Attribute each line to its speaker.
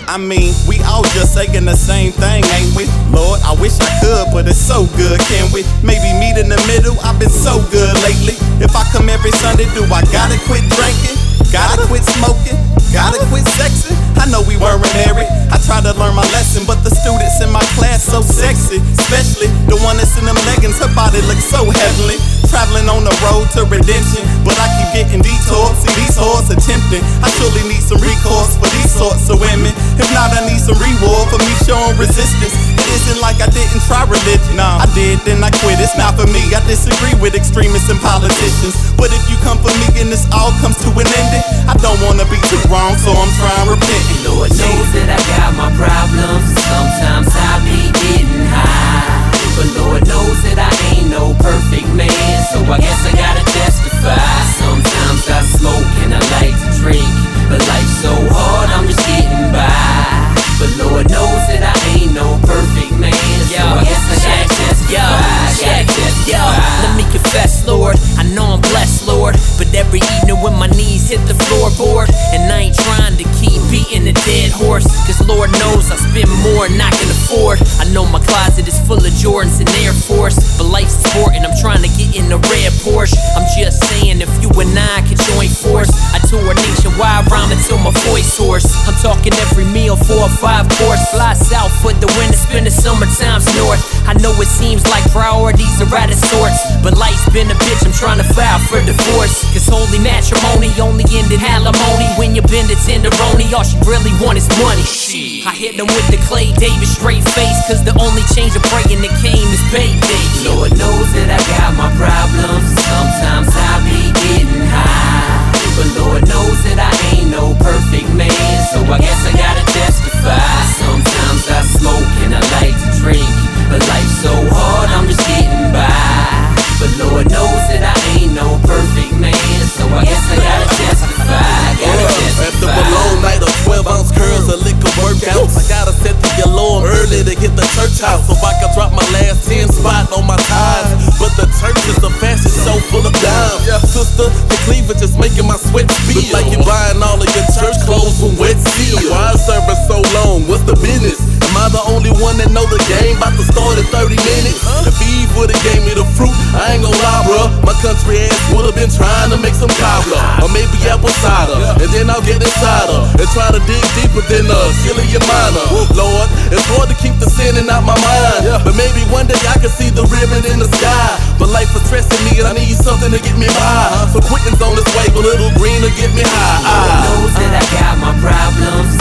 Speaker 1: I mean, we all just saying the same thing, ain't we? Lord, I wish I could, but it's so good, can we? Maybe meet in the middle, I've been so good lately. If I come every Sunday, do I gotta quit drinking? Gotta quit smoking? Gotta quit sexing? I know we weren't married. I tried to learn my lesson, but the students in my class so sexy. Especially the one that's in them leggings, her body looks so heavenly. Traveling on the road to redemption, but I keep getting detours. See, these whores are tempting. I surely need some recourse for these sorts of women. If not, I need some reward for me showing resistance. It isn't like I didn't try religion. Nah, I did, then I quit. It's not for me. I disagree with extremists and politicians. But if you come for me and this all comes to an ending, I don't wanna be too wrong, so I'm trying to repent.
Speaker 2: Lord knows that I got my problems. Sometimes I be getting high, but Lord knows that I ain't no perfect man, so I guess I gotta testify. Sometimes I smoke and I like to drink, but life's so hard, I'm just getting by. But Lord knows that I ain't no perfect man, so I guess I gotta testify.
Speaker 3: Let me confess, Lord, I know I'm blessed, Lord, but every evening when my knees hit the floorboard, and I ain't trying to keep beating a dead horse, cause Lord knows I spend more than I can afford. I know my closet is full of Jordans and Air Force, but life's important, I'm trying to get in the red Porsche. I'm just saying, if you and I could join force, I tour nationwide, rhyming till my voice hoarse. I'm talking every meal, 4 or 5 course. Fly south for the winter, spend the summertimes north. I know it seems like priorities are out of sorts, but life's been a bitch, I'm trying to file for divorce. Cause holy matrimony only ended alimony. When you bend a tenderoni, all she really want is money. I hit them with the Clay Davis straight face, cause the only change of praying that came is payday.
Speaker 2: Lord knows that I got my problems. Sometimes I be getting high, but Lord knows that I ain't no perfect man, so I guess I gotta testify. Sometimes I smoke and I like to drink, but life's so hard, I'm just getting by. But Lord knows that I ain't no perfect man, so I guess I gotta testify.
Speaker 4: After a long night of 12-ounce curls and liquor workouts, I gotta set the alarm early to hit the church house, so I can drop my last 10 spot on my ties. But the church is a fashion show full of dimes. Sister, the cleavage is making my sweat feel. Look like you're buying all of your church clothes from Wet Seal. Why is service so long? What's the business? Am I the only one that know the game? About to start in 30 minutes. If Eve would've gave me the fruit, I ain't gon' lie, bruh. My country ass would've been trying to make some cobbler, or maybe apple cider, and then I'll get inside her and try to dig deeper than Chili and Minor. Lord, it's hard to keep the sinning out my mind, but maybe one day I can see the ribbon in the sky. But life is stressing me and I need something to get me by, so quitting's on its way, but little green to get me high.
Speaker 2: Lord knows that I got my problems.